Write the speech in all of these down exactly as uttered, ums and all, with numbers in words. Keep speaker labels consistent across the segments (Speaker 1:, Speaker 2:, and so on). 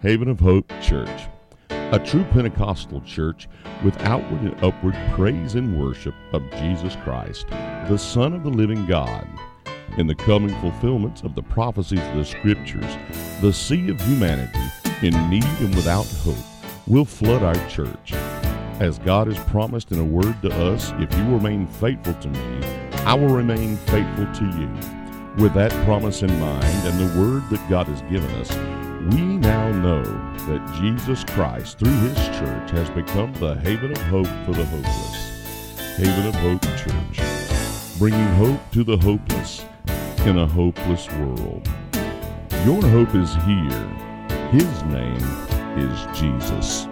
Speaker 1: Haven of Hope Church, a true Pentecostal church with outward and upward praise and worship of Jesus Christ, the Son of the living God. In the coming fulfillments of the prophecies of the Scriptures, the sea of humanity, in need and without hope, will flood our church. As God has promised in a word to us, if you remain faithful to me, I will remain faithful to you. With that promise in mind and the word that God has given us, we now know that Jesus Christ, through His church, has become the haven of hope for the hopeless. Haven of Hope Church, bringing hope to the hopeless in a hopeless world. Your hope is here. His name is Jesus.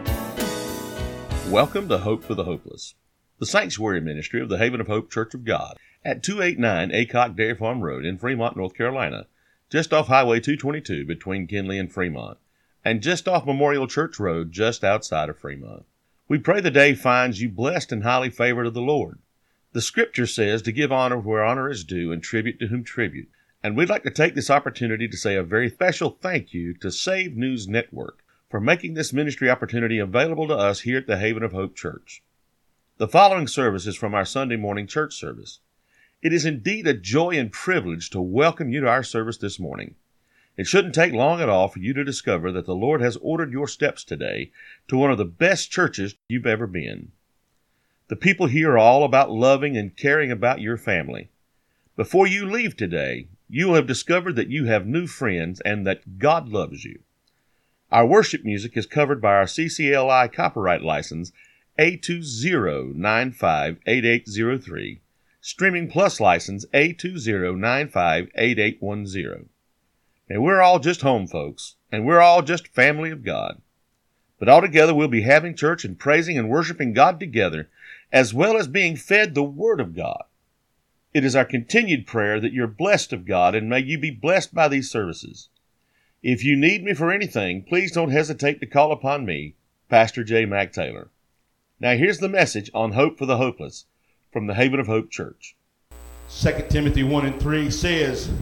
Speaker 2: Welcome to Hope for the Hopeless, the sanctuary ministry of the Haven of Hope Church of God at two eighty-nine Aycock Dairy Farm Road in Fremont, North Carolina, just off Highway two twenty-two between Kinley and Fremont, and just off Memorial Church Road just outside of Fremont. We pray the day finds you blessed and highly favored of the Lord. The Scripture says to give honor where honor is due and tribute to whom tribute, and we'd like to take this opportunity to say a very special thank you to Save News Network for making this ministry opportunity available to us here at the Haven of Hope Church. The following service is from our Sunday morning church service. It is indeed a joy and privilege to welcome you to our service this morning. It shouldn't take long at all for you to discover that the Lord has ordered your steps today to one of the best churches you've ever been. The people here are all about loving and caring about your family. Before you leave today, you will have discovered that you have new friends and that God loves you. Our worship music is covered by our C C L I copyright license A two zero nine five eight eight zero three, Streaming Plus license A two zero nine five eight eight one zero. And we're all just home folks, and we're all just family of God. But altogether we'll be having church and praising and worshiping God together, as well as being fed the Word of God. It is our continued prayer that you're blessed of God, and may you be blessed by these services. If you need me for anything, please don't hesitate to call upon me, Pastor J. Mac Taylor. Now here's the message on Hope for the Hopeless from the Haven of Hope Church.
Speaker 3: Second Timothy one and three says,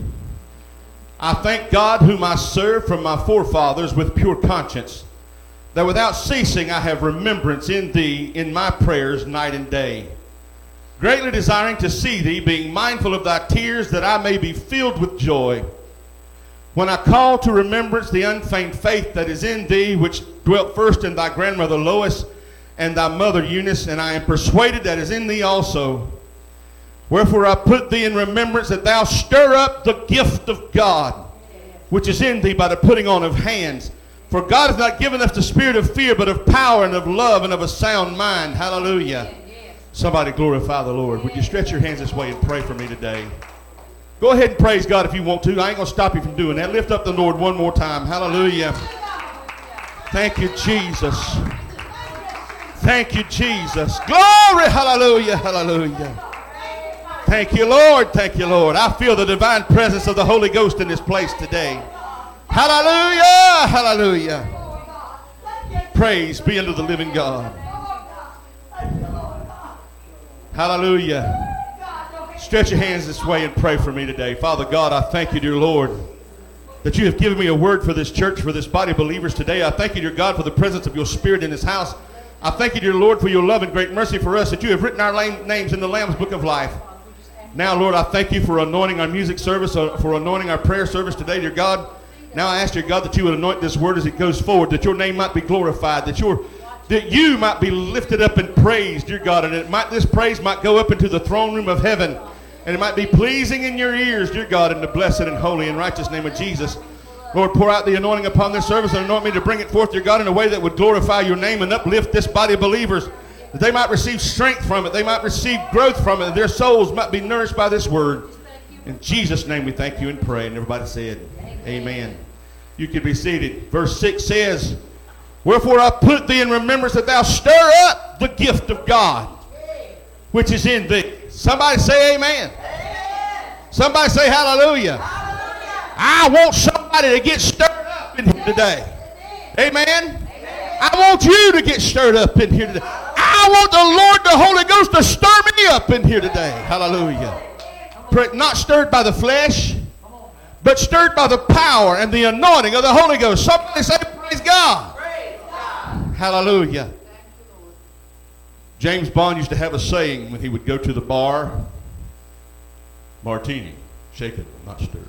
Speaker 3: I thank God whom I serve from my forefathers with pure conscience, that without ceasing I have remembrance in thee in my prayers night and day, greatly desiring to see thee, being mindful of thy tears, that I may be filled with joy. When I call to remembrance the unfeigned faith that is in thee, which dwelt first in thy grandmother Lois and thy mother Eunice, and I am persuaded that is in thee also. Wherefore I put thee in remembrance that thou stir up the gift of God, which is in thee by the putting on of hands. For God has not given us the spirit of fear, but of power and of love and of a sound mind. Hallelujah. Somebody glorify the Lord. Would you stretch your hands this way and pray for me today? Go ahead and praise God if you want to. I ain't going to stop you from doing that. Lift up the Lord one more time. Hallelujah. Thank you, Jesus. Thank you, Jesus. Glory. Hallelujah. Hallelujah. Thank you, Lord. Thank you, Lord. I feel the divine presence of the Holy Ghost in this place today. Hallelujah. Hallelujah. Praise be unto the living God. Hallelujah. Stretch your hands this way and pray for me today. Father God, I thank you, dear Lord, that you have given me a word for this church, for this body of believers today. I thank you, dear God, for the presence of your Spirit in this house. I thank you, dear Lord, for your love and great mercy for us, that you have written our names in the Lamb's Book of Life. Now, Lord, I thank you for anointing our music service, for anointing our prayer service today, dear God. Now I ask, dear God, that you would anoint this word as it goes forward, that your name might be glorified, that your that you might be lifted up and praised, dear God, and it might, this praise might go up into the throne room of heaven, and it might be pleasing in your ears, dear God, in the blessed and holy and righteous name of Jesus. Lord, pour out the anointing upon this service and anoint me to bring it forth, dear God, in a way that would glorify your name and uplift this body of believers, that they might receive strength from it, they might receive growth from it, and their souls might be nourished by this word. In Jesus' name we thank you and pray. And everybody said, amen. You can be seated. Verse six says, wherefore I put thee in remembrance that thou stir up the gift of God, which is in thee. Somebody say amen. Amen. Somebody say hallelujah. Hallelujah. I want somebody to get stirred up in here today. Amen. Amen. I want you to get stirred up in here today. I want the Lord, the Holy Ghost, to stir me up in here today. Hallelujah. Not stirred by the flesh, but stirred by the power and the anointing of the Holy Ghost. Somebody say praise Praise God.
Speaker 4: Praise God.
Speaker 3: Hallelujah. James Bond used to have a saying when he would go to the bar, martini, shaken, not stirred.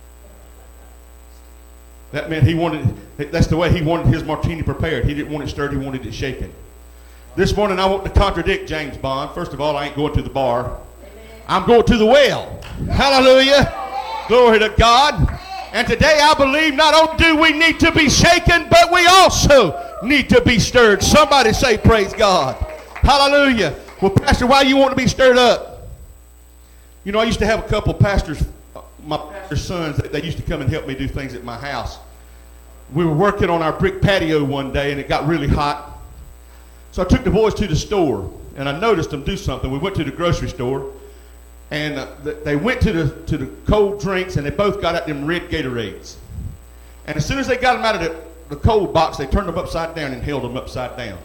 Speaker 3: That meant he wanted, that's the way he wanted his martini prepared. He didn't want it stirred, he wanted it shaken. This morning I want to contradict James Bond. First of all, I ain't going to the bar. I'm going to the well. Hallelujah. Glory to God. And today I believe not only do we need to be shaken, but we also need to be stirred. Somebody say praise God. Hallelujah. Well, Pastor, why do you want to be stirred up? You know, I used to have a couple pastors, my pastor's sons, they used to come and help me do things at my house. We were working on our brick patio one day, and it got really hot. So I took the boys to the store, and I noticed them do something. We went to the grocery store, and uh, they went to the to the cold drinks, and they both got out them red Gatorades. And as soon as they got them out of the, the cold box, they turned them upside down and held them upside down.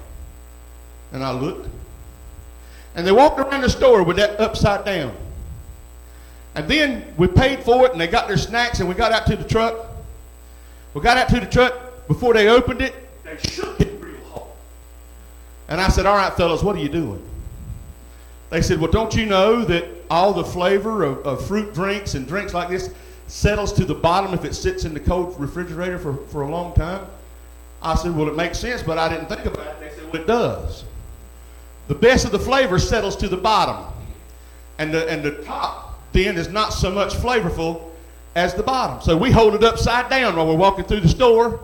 Speaker 3: And I looked, and they walked around the store with that upside down. And then we paid for it, and they got their snacks, and we got out to the truck. We got out to the truck. Before they opened it, they shook it real hard. And I said, all right, fellas, what are you doing? They said, well, don't you know that all the flavor of, of fruit drinks and drinks like this settles to the bottom if it sits in the cold refrigerator for, for a long time? I said, well, it makes sense, but I didn't think about it. They said, well, it does. The best of the flavor settles to the bottom. And the, and the top then is not so much flavorful as the bottom. So we hold it upside down while we're walking through the store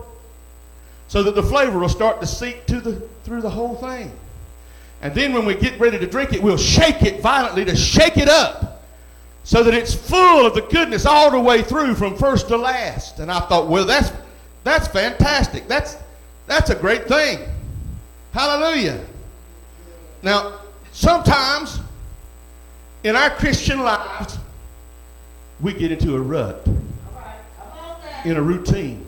Speaker 3: so that the flavor will start to seep to the, through the whole thing. And then when we get ready to drink it, we'll shake it violently to shake it up so that it's full of the goodness all the way through from first to last. And I thought, well, that's that's fantastic. That's that's a great thing. Hallelujah. Now, sometimes in our Christian lives, we get into a rut, in a routine.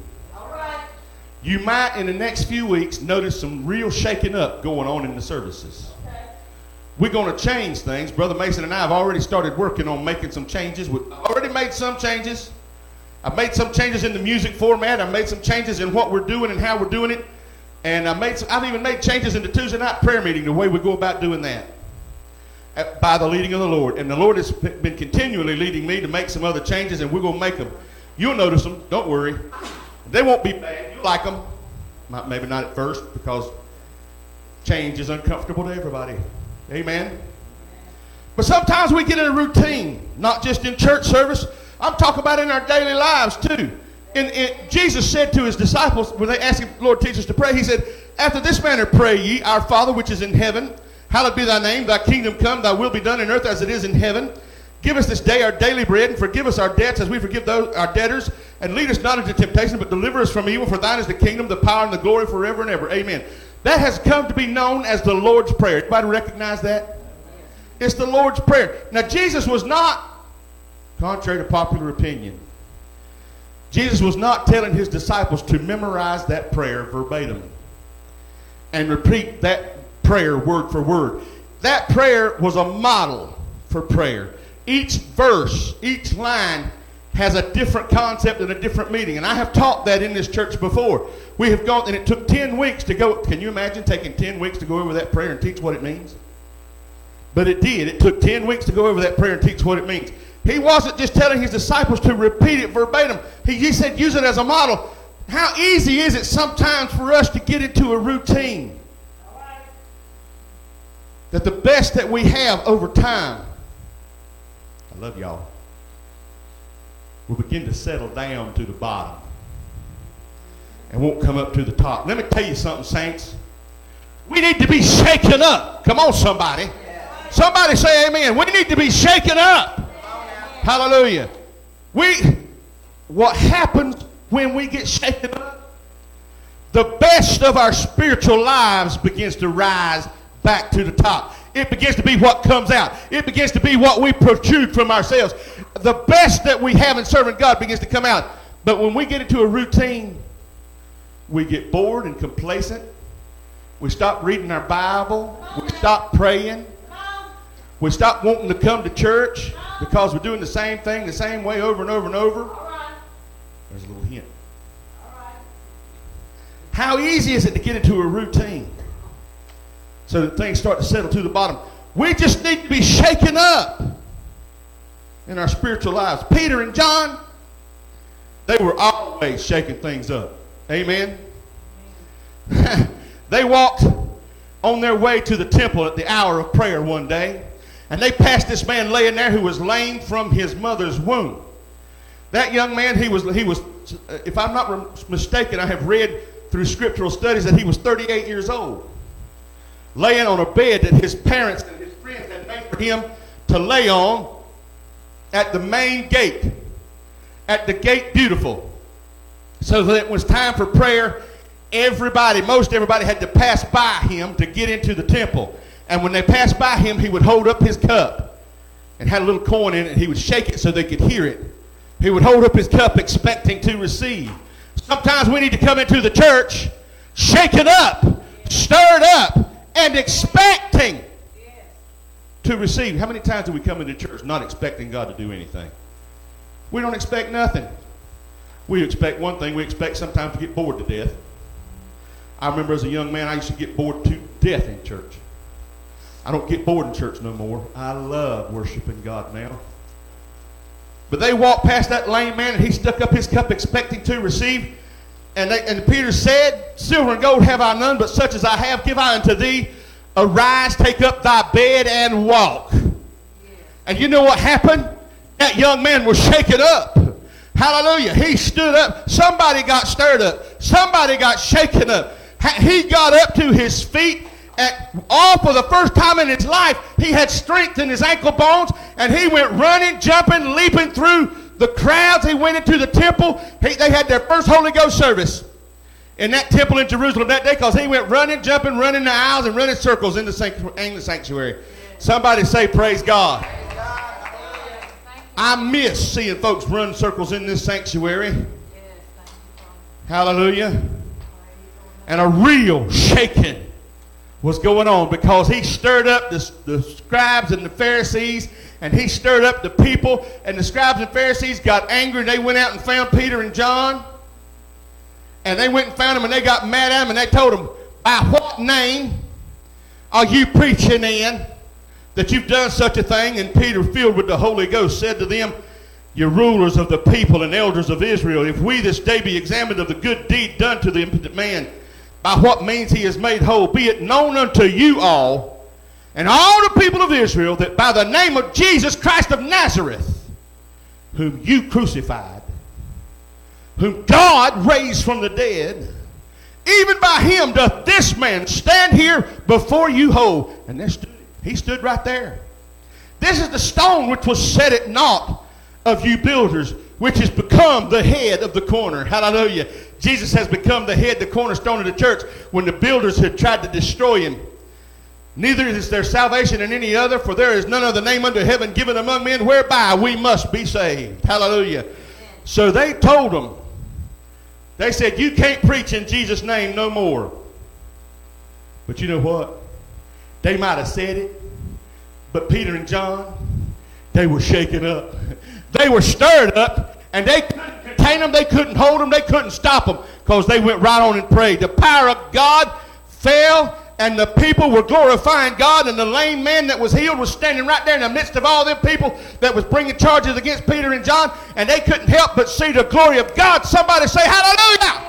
Speaker 3: You might, in the next few weeks, notice some real shaking up going on in the services. We're going to change things. Brother Mason and I have already started working on making some changes. We've already made some changes. I've made some changes in the music format. I've made some changes in what we're doing and how we're doing it. And I made some, I've even made changes in the Tuesday night prayer meeting, the way we go about doing that, by the leading of the Lord. And the Lord has been continually leading me to make some other changes, and we're going to make them. You'll notice them. Don't worry. They won't be bad. You'll like them. Maybe not at first, because change is uncomfortable to everybody. Amen. But sometimes we get in a routine, not just in church service. I'm talking about in our daily lives too. In, in, Jesus said to his disciples, when they asked him, Lord, teach us to pray, he said, after this manner pray ye, our Father which is in heaven, hallowed be thy name, thy kingdom come, thy will be done in earth as it is in heaven. Give us this day our daily bread, and forgive us our debts as we forgive those our debtors. And lead us not into temptation, but deliver us from evil. For thine is the kingdom, the power, and the glory forever and ever. Amen. That has come to be known as the Lord's Prayer. Everybody recognize that? It's the Lord's Prayer. Now, Jesus was not, contrary to popular opinion, Jesus was not telling his disciples to memorize that prayer verbatim and repeat that prayer word for word. That prayer was a model for prayer. Each verse, each line has a different concept and a different meaning. And I have taught that in this church before. We have gone, and it took ten weeks to go. Can you imagine taking ten weeks to go over that prayer and teach what it means? But it did. It took ten weeks to go over that prayer and teach what it means. He wasn't just telling his disciples to repeat it verbatim. He, he said use it as a model. How easy is it sometimes for us to get into a routine? That the best that we have over time, I love y'all, will begin to settle down to the bottom and won't come up to the top. Let me tell you something, saints. We need to be shaken up. Come on, somebody. Somebody say amen. We need to be shaken up. Hallelujah. We, what happens when we get shaken up? The best of our spiritual lives begins to rise back to the top. It begins to be what comes out. It begins to be what we protrude from ourselves. The best that we have in serving God begins to come out. But when we get into a routine, we get bored and complacent. We stop reading our Bible. We stop praying. We stop wanting to come to church because we're doing the same thing the same way over and over and over. There's a little hint. How easy is it to get into a routine so that things start to settle to the bottom? We just need to be shaken up in our spiritual lives. Peter and John, they were always shaking things up. Amen? They walked on their way to the temple at the hour of prayer one day, and they passed this man laying there who was lame from his mother's womb. That young man, he was, he was, if I'm not mistaken, I have read through scriptural studies that he was thirty-eight years old, laying on a bed that his parents and his friends had made for him to lay on at the main gate, at the gate beautiful. So that it was time for prayer, everybody, most everybody had to pass by him to get into the temple. And when they passed by him, he would hold up his cup and had a little coin in it, and he would shake it so they could hear it. He would hold up his cup expecting to receive. Sometimes we need to come into the church shaken up, stirred up, and expecting to receive. How many times do we come into church not expecting God to do anything? We don't expect nothing. We expect one thing. We expect sometimes to get bored to death. I remember as a young man, I used to get bored to death in church. I don't get bored in church no more. I love worshiping God now. But they walked past that lame man, and he stuck up his cup expecting to receive. And, they, and Peter said, silver and gold have I none, but such as I have give I unto thee. Arise, take up thy bed, and walk. Yeah. And you know what happened? That young man was shaken up. Hallelujah. He stood up. Somebody got stirred up. Somebody got shaken up. He got up to his feet. At, all for the first time in his life, he had strength in his ankle bones, and he went running, jumping, leaping through the crowds. He went into the temple. He, they had their first Holy Ghost service in that temple in Jerusalem that day, because he went running, jumping, running the aisles, and running circles in the sanctuary. In the sanctuary. Somebody say, praise God. Praise God. I miss seeing folks run circles in this sanctuary. Hallelujah. And a real shaking was going on, because he stirred up the, the scribes and the Pharisees, and he stirred up the people, and the scribes and Pharisees got angry, and they went out and found Peter and John, and they went and found them, and they got mad at them, and they told them, by what name are you preaching in that you've done such a thing? And Peter, filled with the Holy Ghost, said to them, you rulers of the people and elders of Israel, if we this day be examined of the good deed done to the impotent man, by what means he is made whole, be it known unto you all and all the people of Israel that by the name of Jesus Christ of Nazareth, whom you crucified, whom God raised from the dead, even by him doth this man stand here before you whole. And there stood, he stood right there. This is the stone which was set at naught of you builders, which has become the head of the corner. Hallelujah. Jesus has become the head, the cornerstone of the church, when the builders had tried to destroy him. Neither is there salvation in any other, for there is none other name under heaven given among men whereby we must be saved. Hallelujah. So they told them, they said, you can't preach in Jesus' name no more. But you know what? They might have said it, but Peter and John, they were shaken up. They were stirred up, and they couldn't contain them, they couldn't hold them, they couldn't stop them, because they went right on and prayed. The power of God fell, and the people were glorifying God, and the lame man that was healed was standing right there in the midst of all them people that was bringing charges against Peter and John, and they couldn't help but see the glory of God. Somebody say hallelujah!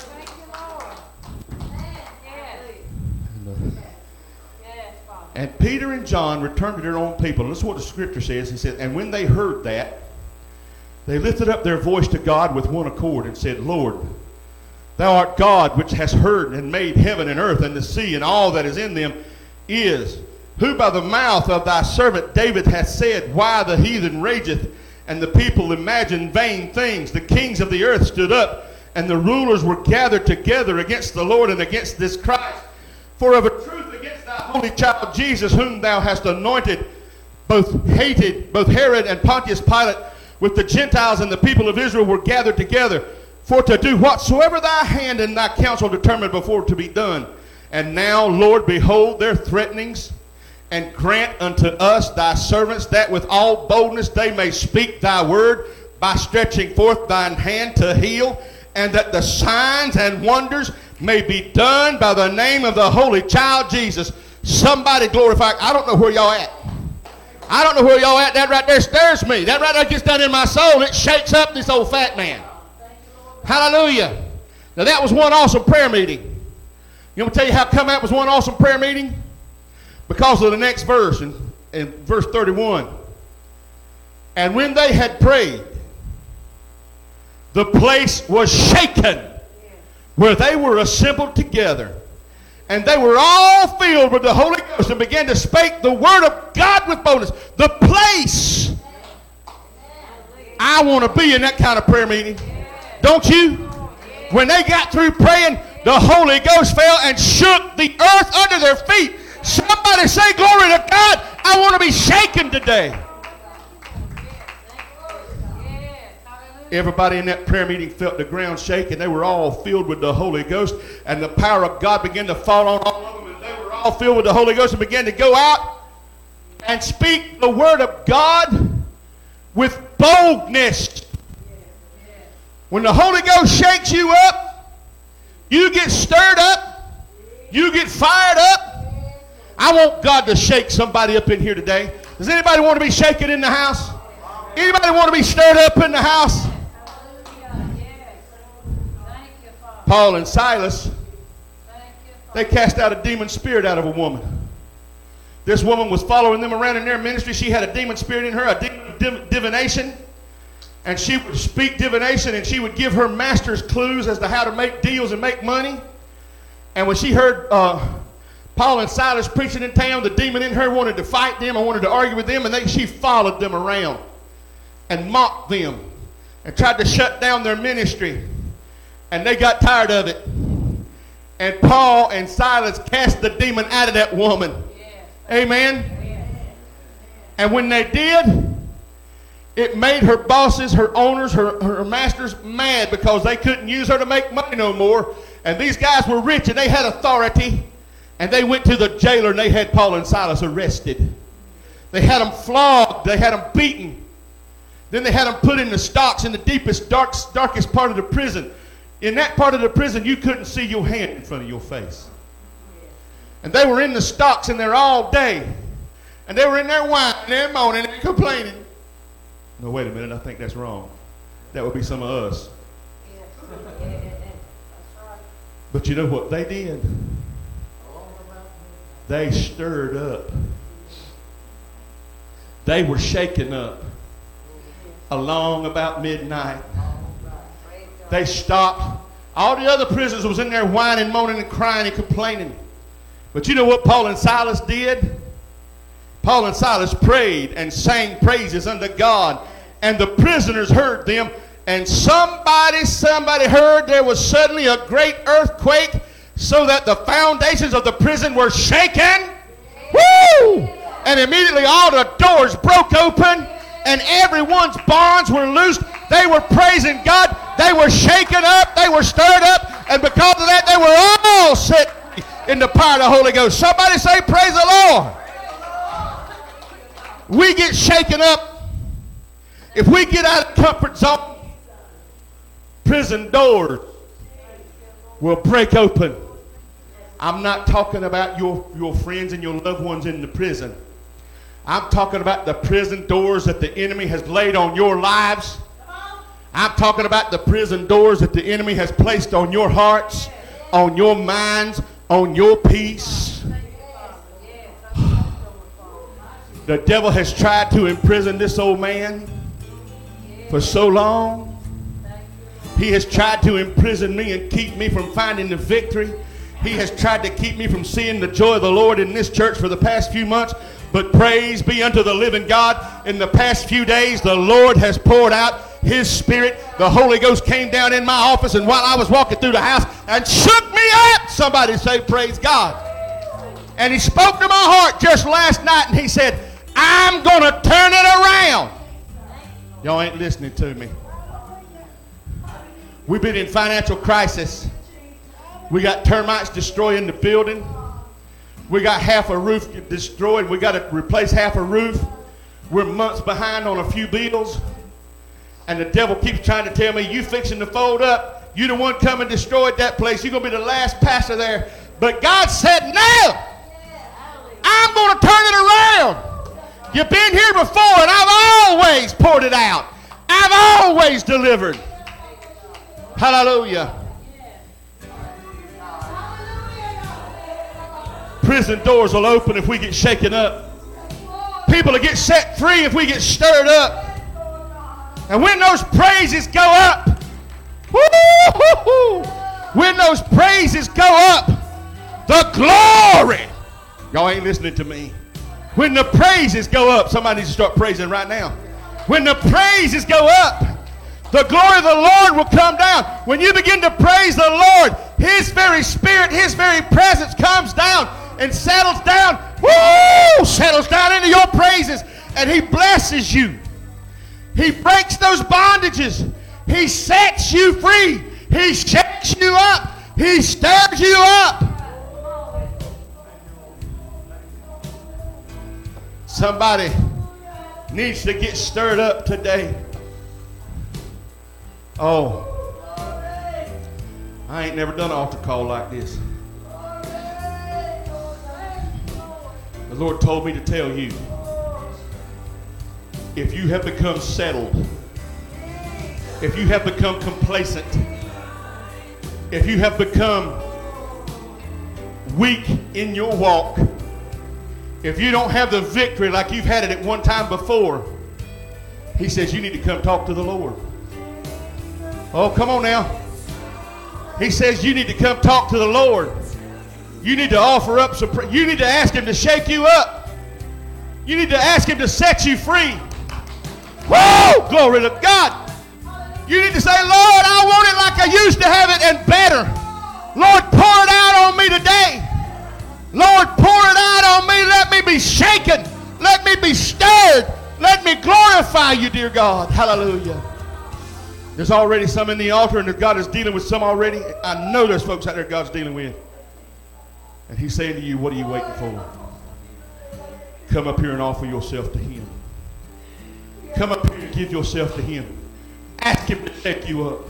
Speaker 3: And Peter and John returned to their own people. And this is what the scripture says. He said, and when they heard that, they lifted up their voice to God with one accord and said, Lord, thou art God which hast heard and made heaven and earth and the sea and all that is in them is, who by the mouth of thy servant David hath said, why the heathen rageth and the people imagine vain things. The kings of the earth stood up, and the rulers were gathered together against the Lord and against this Christ. For of a truth against thy holy child Jesus, whom thou hast anointed, both hated, both Herod and Pontius Pilate, with the Gentiles and the people of Israel were gathered together, for to do whatsoever thy hand and thy counsel determined before to be done. And now, Lord, behold their threatenings, and grant unto us thy servants that with all boldness they may speak thy word by stretching forth thine hand to heal, and that the signs and wonders may be done by the name of the Holy Child Jesus. Somebody glorify. I don't know where y'all at. I don't know where y'all at. That right there stirs me. That right there gets down in my soul. It shakes up this old fat man. Hallelujah. Now that was one awesome prayer meeting. You want me to tell you how come that was one awesome prayer meeting? Because of the next verse in, in verse thirty-one. And when they had prayed, the place was shaken where they were assembled together. And they were all filled with the Holy Ghost and began to speak the word of God with boldness. The place. I want to be in that kind of prayer meeting. Don't you? When they got through praying, the Holy Ghost fell and shook the earth under their feet. Somebody say glory to God. I want to be shaken today. Everybody in that prayer meeting felt the ground shake, and they were all filled with the Holy Ghost, and the power of God began to fall on all of them, and they were all filled with the Holy Ghost and began to go out and speak the word of God with boldness. When the Holy Ghost shakes you up, you get stirred up, you get fired up. I want God to shake somebody up in here today. Does anybody want to be shaken in the house? Anybody want to be stirred up in the house? Paul and Silas, they cast out a demon spirit out of a woman. This woman was following them around in their ministry. She had a demon spirit in her, a demon of div- divination. And she would speak divination, and she would give her masters clues as to how to make deals and make money. And when she heard uh, Paul and Silas preaching in town, the demon in her wanted to fight them and wanted to argue with them, and they, she followed them around and mocked them and tried to shut down their ministry. And they got tired of it. And Paul and Silas cast the demon out of that woman. Yeah. Amen. Yeah. And when they did, it made her bosses, her owners, her, her masters mad because they couldn't use her to make money no more. And these guys were rich and they had authority. And they went to the jailer and they had Paul and Silas arrested. They had them flogged. They had them beaten. Then they had them put in the stocks in the deepest, dark, darkest part of the prison. In that part of the prison, you couldn't see your hand in front of your face. And they were in the stocks in there all day. And they were in there whining and moaning and complaining. No, wait a minute. I think that's wrong. That would be some of us. But you know what they did? They stirred up. They were shaken up. Along about midnight. They stopped. All the other prisoners was in there whining, moaning, and crying and complaining. But you know what Paul and Silas did? Paul and Silas prayed and sang praises unto God. And the prisoners heard them. And somebody, somebody heard there was suddenly a great earthquake so that the foundations of the prison were shaken. Woo! And immediately all the doors broke open and everyone's bonds were loosed. They were praising God. They were shaken up. They were stirred up. And because of that, they were all set in the power of the Holy Ghost. Somebody say, praise the Lord. We get shaken up. If we get out of the comfort zone, prison doors will break open. I'm not talking about your, your friends and your loved ones in the prison. I'm talking about the prison doors that the enemy has laid on your lives. I'm talking about the prison doors that the enemy has placed on your hearts, on your minds, on your peace. The devil has tried to imprison this old man for so long. He has tried to imprison me and keep me from finding the victory. He has tried to keep me from seeing the joy of the Lord in this church for the past few months. But praise be unto the living God. In the past few days, the Lord has poured out His Spirit. The Holy Ghost came down in my office, and while I was walking through the house and shook me up, somebody say, praise God. And He spoke to my heart just last night, and He said, I'm going to turn it around. Y'all ain't listening to me. We've been in financial crisis. We got termites destroying the building. We got half a roof destroyed. We got to replace half a roof. We're months behind on a few bills. And the devil keeps trying to tell me, you fixing to fold up. You the one come and destroyed that place. You're going to be the last pastor there. But God said, no, I'm going to turn it around. You've been here before, and I've always poured it out. I've always delivered. Hallelujah. Prison doors will open if we get shaken up. People will get set free if we get stirred up. And when those praises go up, woo-hoo-hoo, when those praises go up, the glory. Y'all ain't listening to me. When the praises go up, somebody needs to start praising right now. When the praises go up, the glory of the Lord will come down. When you begin to praise the Lord, His very Spirit, His very presence comes down and settles down, woo, settles down into your praises, and He blesses you. He breaks those bondages. He sets you free. He shakes you up. He stirs you up. Somebody needs to get stirred up today. Oh, I ain't never done an altar call like this. The Lord told me to tell you, if you have become settled, if you have become complacent, if you have become weak in your walk, if you don't have the victory like you've had it at one time before, He says you need to come talk to the Lord. Oh, come on now. He says you need to come talk to the Lord. You need to offer up some prayer. You need to ask Him to shake you up. You need to ask Him to set you free. Whoa! Glory to God. You need to say, Lord, I want it like I used to have it and better. Lord, pour it out on me today. Lord, pour it out on me. Let me be shaken. Let me be stirred. Let me glorify you, dear God. Hallelujah. There's already some in the altar, and God is dealing with some already. I know there's folks out there God's dealing with. And He's saying to you, what are you waiting for? Come up here and offer yourself to Him. Come up here and give yourself to Him. Ask Him to shake you up.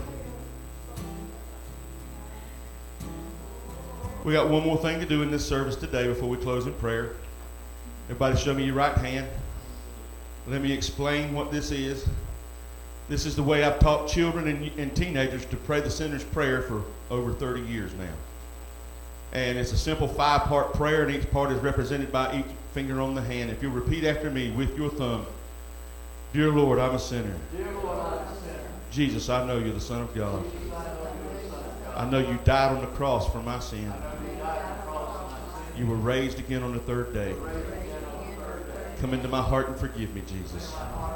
Speaker 3: We got one more thing to do in this service today before we close in prayer. Everybody show me your right hand. Let me explain what this is. This is the way I've taught children and, and teenagers to pray the sinner's prayer for over thirty years now. And it's a simple five-part prayer, and each part is represented by each finger on the hand. If you'll repeat after me with your thumb. Dear Lord, I'm a sinner.
Speaker 4: Dear Lord, I'm a sinner.
Speaker 3: Jesus, I know you're the Son of God. I know you died on the cross for my sin. You were raised again on the third day. Come into my heart and forgive me, Jesus.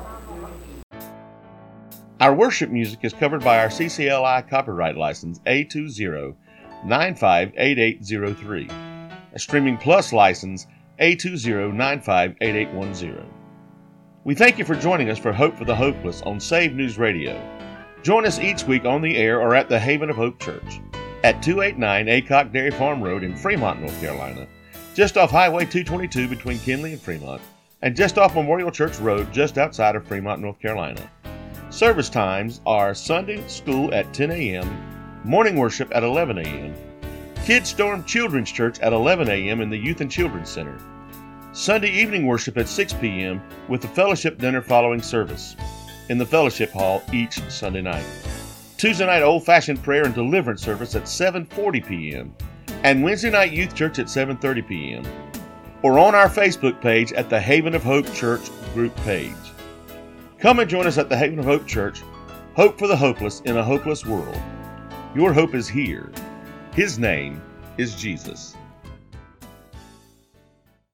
Speaker 2: Our worship music is covered by our C C L I copyright license A two zero nine five eight eight zero three, a Streaming Plus license A two zero nine five eight eight one zero. We thank you for joining us for Hope for the Hopeless on Save News Radio. Join us each week on the air or at the Haven of Hope Church at two eighty-nine Aycock Dairy Farm Road in Fremont, North Carolina, just off Highway two twenty-two between Kinley and Fremont, and just off Memorial Church Road just outside of Fremont, North Carolina. Service times are Sunday school at ten a.m., morning worship at eleven a.m., Kids Storm Children's Church at eleven a.m. in the Youth and Children's Center, Sunday evening worship at six p.m. with the fellowship dinner following service in the fellowship hall each Sunday night. Tuesday night old-fashioned prayer and deliverance service at seven forty p.m. and Wednesday night youth church at seven thirty p.m. or on our Facebook page at the Haven of Hope Church group page. Come and join us at the Haven of Hope Church, hope for the hopeless in a hopeless world. Your hope is here. His name is Jesus.